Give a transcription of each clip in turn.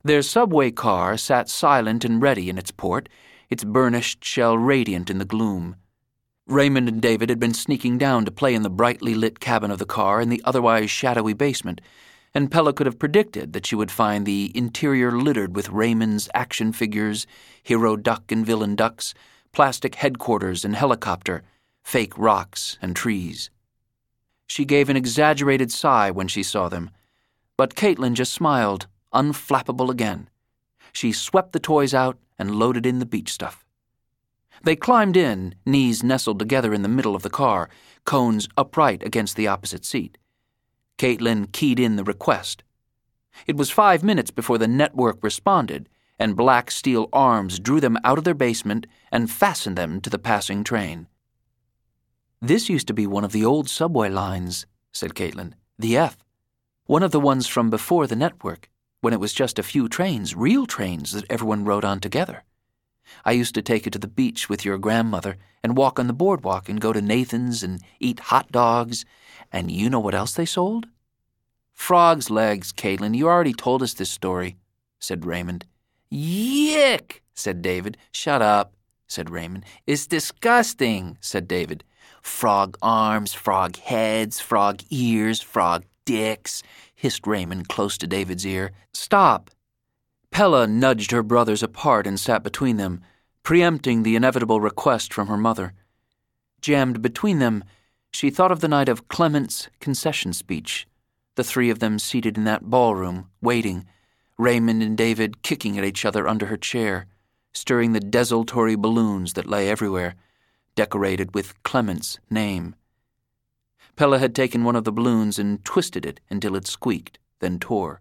Their subway car sat silent and ready in its port, its burnished shell radiant in the gloom. Raymond and David had been sneaking down to play in the brightly lit cabin of the car in the otherwise shadowy basement, and Pella could have predicted that she would find the interior littered with Raymond's action figures, hero duck and villain ducks, plastic headquarters and helicopter, fake rocks and trees. She gave an exaggerated sigh when she saw them, but Caitlin just smiled, unflappable again. She swept the toys out and loaded in the beach stuff. They climbed in, knees nestled together in the middle of the car, cones upright against the opposite seat. Caitlin keyed in the request. It was 5 minutes before the network responded, and black steel arms drew them out of their basement and fastened them to the passing train. "This used to be one of the old subway lines," said Caitlin. "The F. One of the ones from before the network, when it was just a few trains, real trains that everyone rode on together. I used to take it to the beach with your grandmother and walk on the boardwalk and go to Nathan's and eat hot dogs. And you know what else they sold?" "Frog's legs, Caitlin. You already told us this story," said Raymond. "Yick," said David. "Shut up," said Raymond. "It's disgusting," said David. "Frog arms, frog heads, frog ears, frog dicks," hissed Raymond close to David's ear. "Stop." Pella nudged her brothers apart and sat between them, preempting the inevitable request from her mother. Jammed between them, she thought of the night of Clement's concession speech, the three of them seated in that ballroom, waiting, Raymond and David kicking at each other under her chair, stirring the desultory balloons that lay everywhere, decorated with Clement's name. Pella had taken one of the balloons and twisted it until it squeaked, then tore.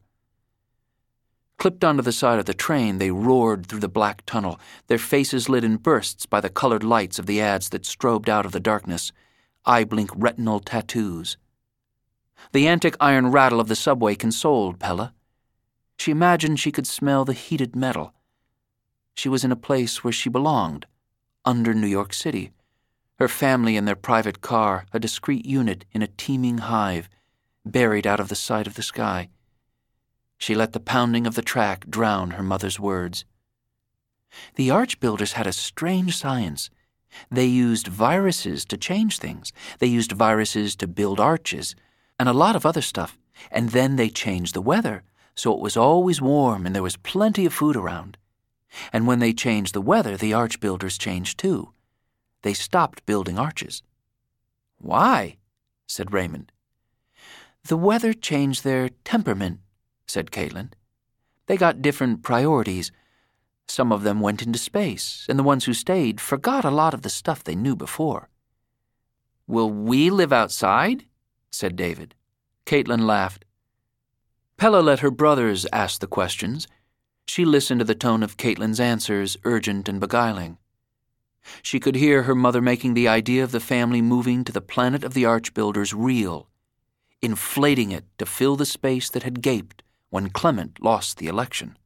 Clipped onto the side of the train, they roared through the black tunnel, their faces lit in bursts by the colored lights of the ads that strobed out of the darkness, eye-blink retinal tattoos. The antic iron rattle of the subway consoled Pella. She imagined she could smell the heated metal. She was in a place where she belonged, under New York City, her family in their private car, a discrete unit in a teeming hive, buried out of the sight of the sky. She let the pounding of the track drown her mother's words. The archbuilders had a strange science. They used viruses to change things. They used viruses to build arches, and a lot of other stuff. And then they changed the weather, so it was always warm and there was plenty of food around. And when they changed the weather, the archbuilders changed too. They stopped building arches. "Why?" said Raymond. "The weather changed their temperament," said Caitlin. "They got different priorities. Some of them went into space, and the ones who stayed forgot a lot of the stuff they knew before." "Will we live outside?" said David. Caitlin laughed. Pella let her brothers ask the questions. She listened to the tone of Caitlin's answers, urgent and beguiling. She could hear her mother making the idea of the family moving to the planet of the archbuilders real, inflating it to fill the space that had gaped when Clement lost the election.